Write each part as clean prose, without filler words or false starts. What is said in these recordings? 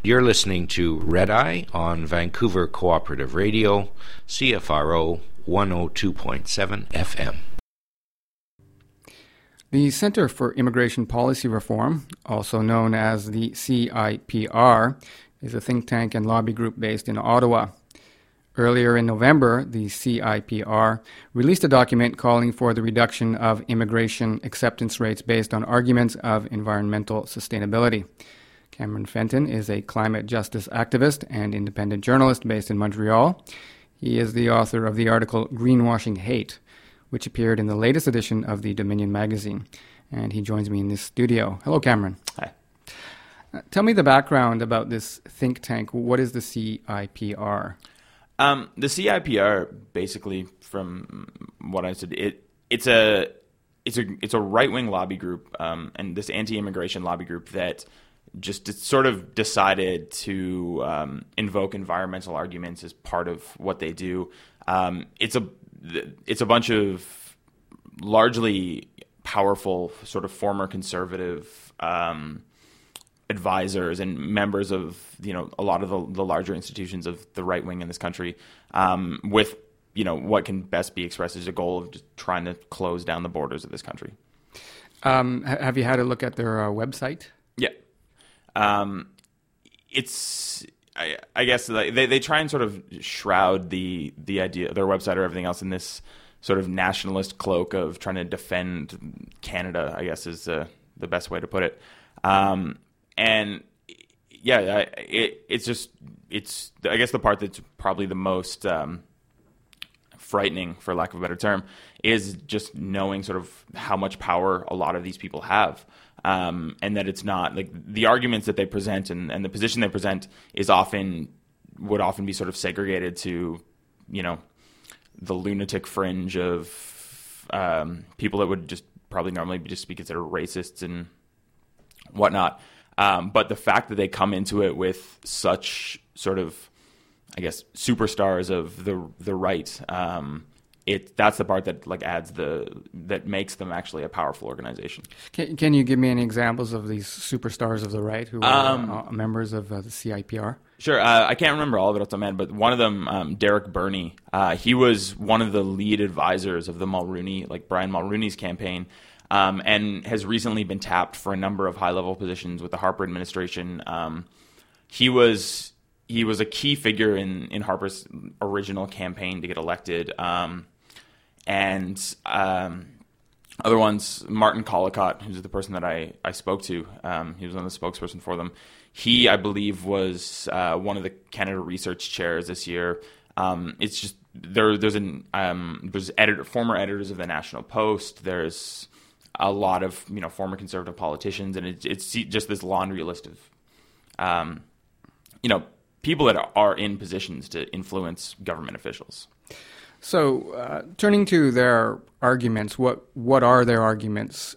You're listening to Red Eye on Vancouver Cooperative Radio, CFRO 102.7 FM. The Centre for Immigration Policy Reform, also known as the CIPR, is a think tank and lobby group based in Ottawa. Earlier in November, the CIPR released a document calling for the reduction of immigration acceptance rates based on arguments of environmental sustainability. Cameron Fenton is a climate justice activist and independent journalist based in Montreal. He is the author of the article Greenwashing Hate, which appeared in the latest edition of the Dominion magazine. And he joins me in this studio. Hello, Cameron. Hi. Tell me the background about this think tank. What is the CIPR? The CIPR, basically, from what I said, it's a right-wing lobby group, and this anti-immigration lobby group that just sort of decided to invoke environmental arguments as part of what they do. It's a bunch of largely powerful, sort of former conservative advisors and members of a lot of the larger institutions of the right wing in this country, with what can best be expressed as a goal of just trying to close down the borders of this country. Have you had a look at their website? Yeah, it's I guess they try and sort of shroud the idea, their website or everything else, in this sort of nationalist cloak of trying to defend Canada, I guess is the best way to put it. And yeah, it's I guess the part that's probably the most frightening, for lack of a better term, is just knowing sort of how much power a lot of these people have. And that it's not like the arguments that they present and the position they present would often be sort of segregated to, the lunatic fringe of people that would just probably normally just be considered racists and whatnot. But the fact that they come into it with such sort of, I guess, superstars of the right, that's the part that that makes them actually a powerful organization. Can you give me any examples of these superstars of the right who are members of the CIPR? Sure. I can't remember all of it off the top of my head, but one of them, Derek Burney, he was one of the lead advisors of the Brian Mulroney's campaign, and has recently been tapped for a number of high-level positions with the Harper administration. He was a key figure in Harper's original campaign to get elected. And other ones, Martin Collicott, who's the person that I spoke to, he was one of the spokesperson for them. He, I believe, was one of the Canada Research chairs this year. It's just there's former editors of the National Post. There's a lot of former conservative politicians, and it's just this laundry list of people that are in positions to influence government officials. So, turning to their arguments, what are their arguments?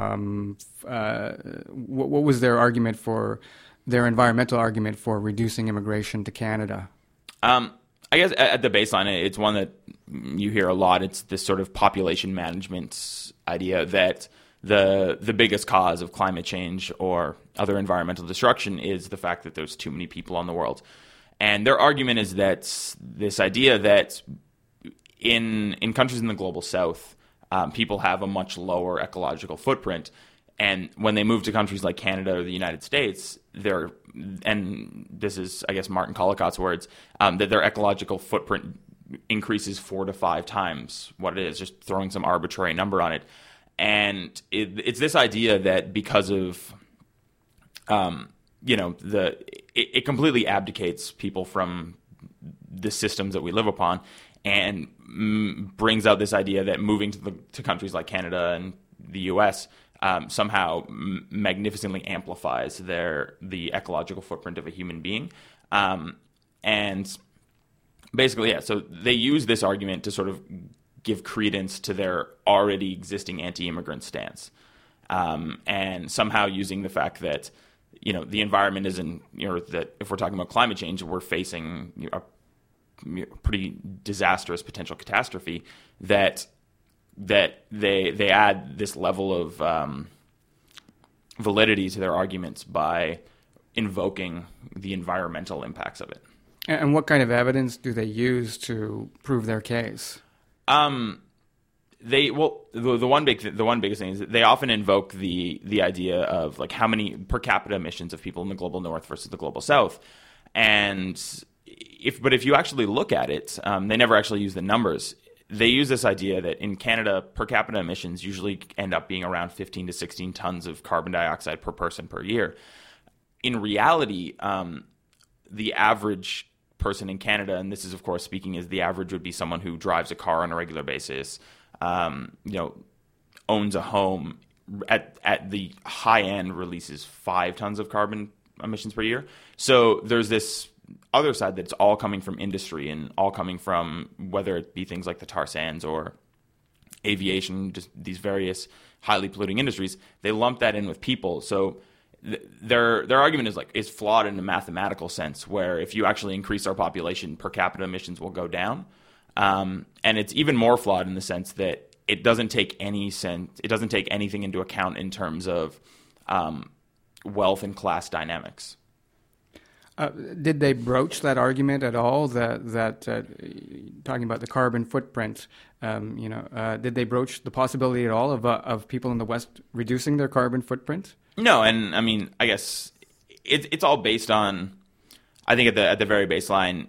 What was their argument for their environmental argument for reducing immigration to Canada? I guess at the baseline, it's one that you hear a lot. It's this sort of population management idea that the biggest cause of climate change or other environmental destruction is the fact that there's too many people on the world. And their argument is that this idea that in countries in the global south, people have a much lower ecological footprint. And when they move to countries like Canada or the United States, and this is, I guess, Martin Collicott's words, that their ecological footprint increases 4 to 5 times what it is, just throwing some arbitrary number on it. And it's this idea that because of, it completely abdicates people from the systems that we live upon, and brings out this idea that moving to countries like Canada and the U.S. Somehow magnificently amplifies the ecological footprint of a human being, and basically, yeah. So they use this argument to sort of give credence to their already existing anti-immigrant stance, and somehow using the fact that the environment isn't, that if we're talking about climate change, we're facing a pretty disastrous potential catastrophe, that they add this level of validity to their arguments by invoking the environmental impacts of it. And what kind of evidence do they use to prove their case? The one biggest thing is that they often invoke the idea of like how many per capita emissions of people in the global north versus the global south, and if you actually look at it, they never actually use the numbers. They use this idea that in Canada, per capita emissions usually end up being around 15 to 16 tons of carbon dioxide per person per year. In reality, the average person in Canada, and this is of course speaking as the average would be someone who drives a car on a regular basis, owns a home, at the high end releases 5 tons of carbon emissions per year. So there's this other side that's all coming from industry and all coming from whether it be things like the tar sands or aviation, just these various highly polluting industries. They lump that in with people. So their argument is flawed in a mathematical sense, where if you actually increase our population, per capita emissions will go down. And it's even more flawed in the sense that it doesn't take anything into account in terms of wealth and class dynamics. Did they broach that argument at all? That talking about the carbon footprint, did they broach the possibility at all of people in the West reducing their carbon footprint? No, and I mean, I guess it's all based on, I think at the very baseline,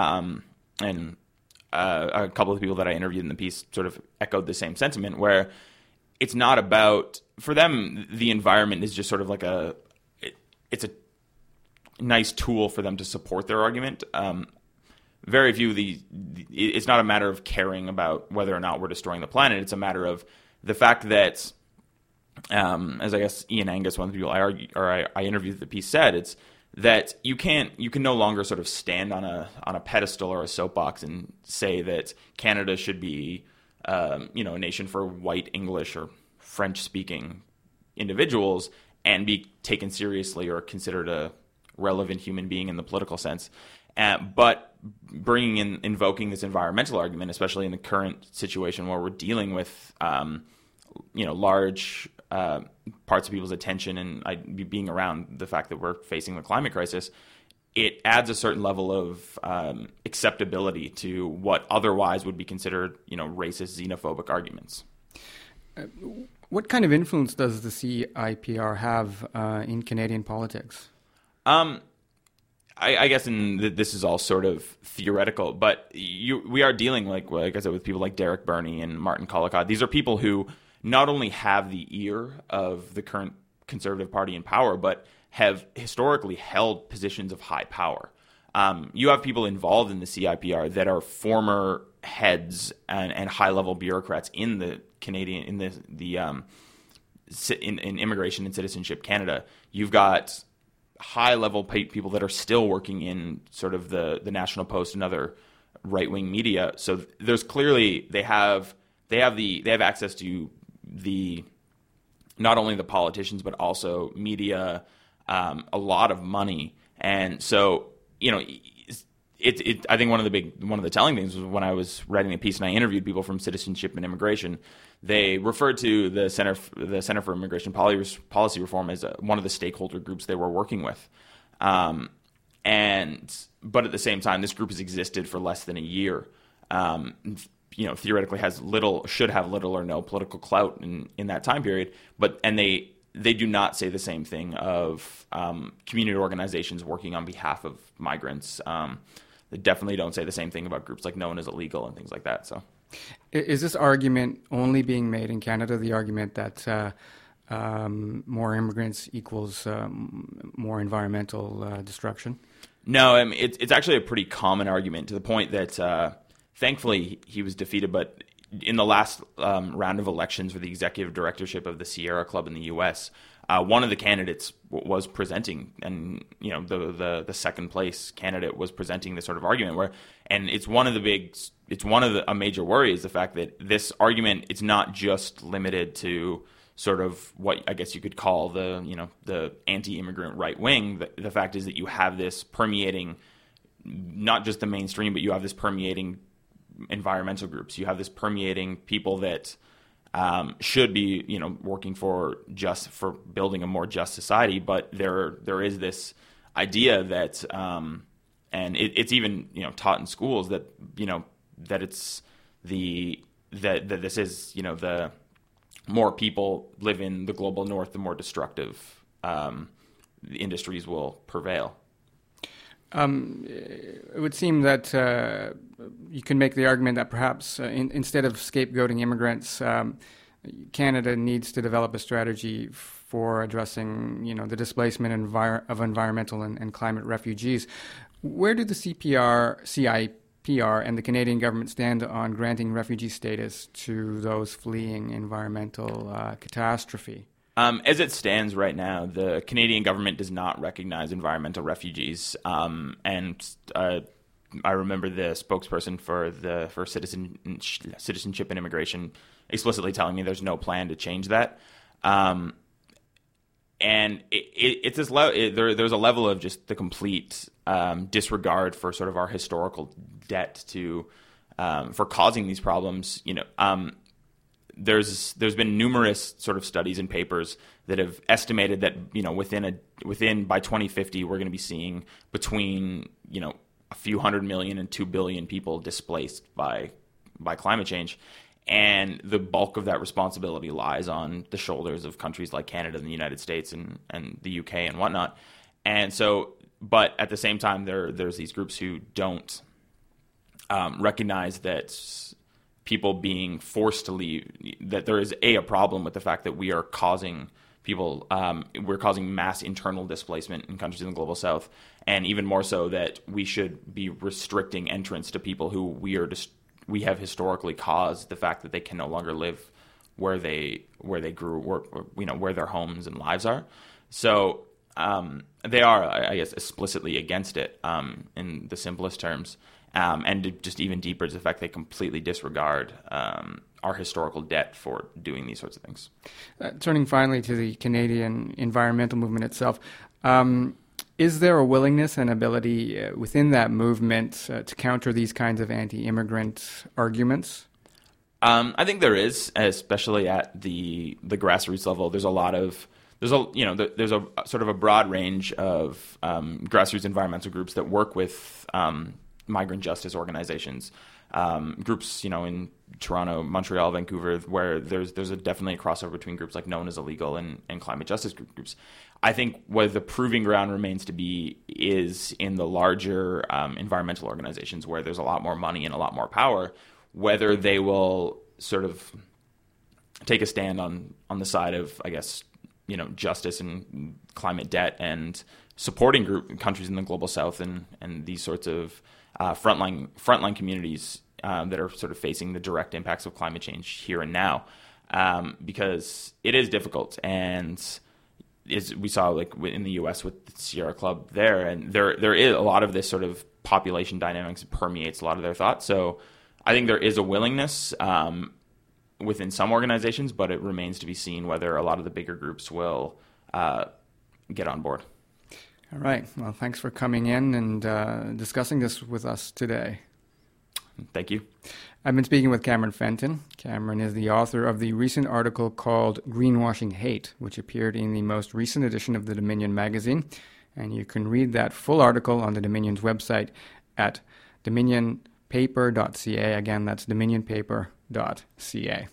and a couple of people that I interviewed in the piece sort of echoed the same sentiment, where it's not about, for them, the environment is just sort of like it's a nice tool for them to support their argument. Very few it's not a matter of caring about whether or not we're destroying the planet. It's a matter of the fact that, as I guess Ian Angus, one of the people I interviewed at the piece, said, it's that you can no longer sort of stand on a pedestal or a soapbox and say that Canada should be a nation for white English or French speaking individuals and be taken seriously or considered a relevant human being in the political sense. But invoking this environmental argument, especially in the current situation where we're dealing with large parts of people's attention and being around the fact that we're facing the climate crisis, it adds a certain level of acceptability to what otherwise would be considered, racist, xenophobic arguments. What kind of influence does the CIPR have in Canadian politics? I guess this is all sort of theoretical, but we are dealing, like I said, with people like Derek Burney and Martin Collicott. These are people who not only have the ear of the current Conservative Party in power, but have historically held positions of high power. You have people involved in the CIPR that are former heads and high-level bureaucrats in the Canadian in Immigration and Citizenship Canada. You've got high-level people that are still working in sort of the National Post and other right-wing media. So there's clearly they have access to not only the politicians but also media, a lot of money, and so I think one of the telling things was when I was writing a piece and I interviewed people from Citizenship and Immigration. They referred to the Center for Immigration Policy Reform as one of the stakeholder groups they were working with, but at the same time, this group has existed for less than a year. Theoretically should have little or no political clout in that time period, and they do not say the same thing of community organizations working on behalf of migrants. They definitely don't say the same thing about groups like No One Is Illegal and things like that. So, is this argument only being made in Canada? The argument that more immigrants equals more environmental destruction? No, I mean, it's actually a pretty common argument, to the point that thankfully he was defeated. But in the last round of elections for the executive directorship of the Sierra Club in the U.S., one of the candidates was presenting, and the second place candidate was presenting this sort of argument and it's a major worry is the fact that this argument, it's not just limited to sort of what I guess you could call the anti-immigrant right wing. The fact is that you have this permeating not just the mainstream, but you have this permeating environmental groups. You have this permeating people that should be working for building a more just society, but there is this idea that, and it's even taught in schools that that it's that this is the more people live in the global north, the more destructive the industries will prevail. It would seem that you can make the argument that perhaps instead of scapegoating immigrants, Canada needs to develop a strategy for addressing, the displacement of environmental and climate refugees. Where do the CIPR and the Canadian government stand on granting refugee status to those fleeing environmental catastrophe? As it stands right now, the Canadian government does not recognize environmental refugees. And I remember the spokesperson for Citizenship and Immigration explicitly telling me there's no plan to change that. And it's this there's a level of just the complete disregard for sort of our historical debt to for causing these problems. There's been numerous sort of studies and papers that have estimated that within by 2050 we're going to be seeing between a few 100 million and 2 billion people displaced by climate change, and the bulk of that responsibility lies on the shoulders of countries like Canada and the United States and the UK and whatnot. And so, but at the same time, there's these groups who don't recognize that people being forced to leave, that there is a problem with the fact that we are causing people, we're causing mass internal displacement in countries in the global south, and even more so that we should be restricting entrance to people who we have historically caused the fact that they can no longer live where they grew, where their homes and lives are. So they are, I guess, explicitly against it in the simplest terms. And just even deeper is the fact they completely disregard our historical debt for doing these sorts of things. Turning finally to the Canadian environmental movement itself, is there a willingness and ability within that movement to counter these kinds of anti-immigrant arguments? I think there is, especially at the grassroots level. There's a sort of a broad range of grassroots environmental groups that work with migrant justice organizations, groups, in Toronto, Montreal, Vancouver, where there's definitely a crossover between groups like Known as Illegal and climate justice groups. I think what the proving ground remains to be is in the larger environmental organizations where there's a lot more money and a lot more power, whether they will sort of take a stand on the side of, I guess, justice and climate debt and supporting countries in the global south and these sorts of frontline communities that are sort of facing the direct impacts of climate change here and now, because it is difficult. And we saw like in the U.S. with the Sierra Club there, and there is a lot of this sort of population dynamics that permeates a lot of their thoughts. So I think there is a willingness within some organizations, but it remains to be seen whether a lot of the bigger groups will get on board. All right. Well, thanks for coming in and discussing this with us today. Thank you. I've been speaking with Cameron Fenton. Cameron is the author of the recent article called Greenwashing Hate, which appeared in the most recent edition of the Dominion magazine. And you can read that full article on the Dominion's website at dominionpaper.ca. Again, that's dominionpaper.ca.